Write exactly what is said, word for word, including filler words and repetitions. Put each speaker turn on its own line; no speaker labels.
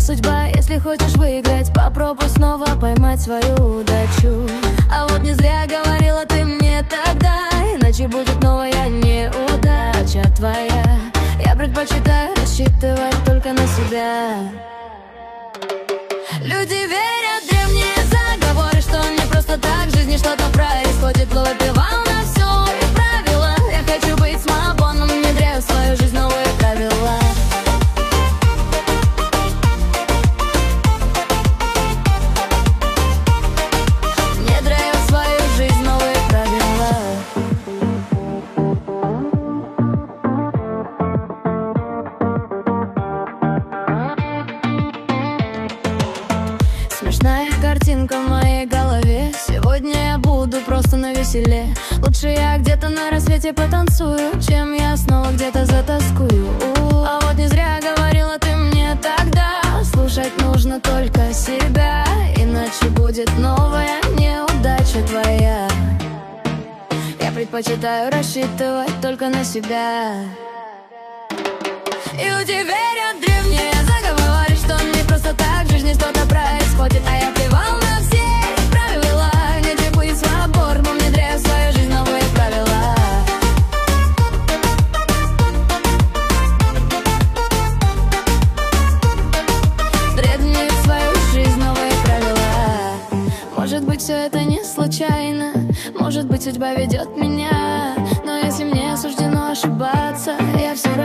судьба. Если хочешь выиграть, попробуй снова поймать свою удачу. А вот не зря говорила ты мне тогда, иначе будет новая неудача твоя. Я предпочитаю рассчитывать только на себя. Люди верят в древние заговоры, что не просто так в жизни что-то происходит. Выпивал на все и правила. Я хочу быть свободным, внедряю в свою жизнь новые правила. Внедряю в свою жизнь новые правила. Смешная картинка в моей голове. Сегодня я буду просто навеселе. Лучше я где-то на рассвете потанцую, чем я снова где-то затоскую. А вот не зря говорила ты мне тогда, слушать нужно только себя, иначе будет новая неудача твоя. Я предпочитаю рассчитывать только на себя. Люди верят в древние заговоры, что не просто так в жизни что-то происходит. А я плевал на все правила, не требует свободным, внедряю в свою жизнь новые правила. Древние в свою жизнь новые правила. Может быть, все это не случайно, может быть, судьба ведет меня. Но если мне суждено ошибаться, я все равно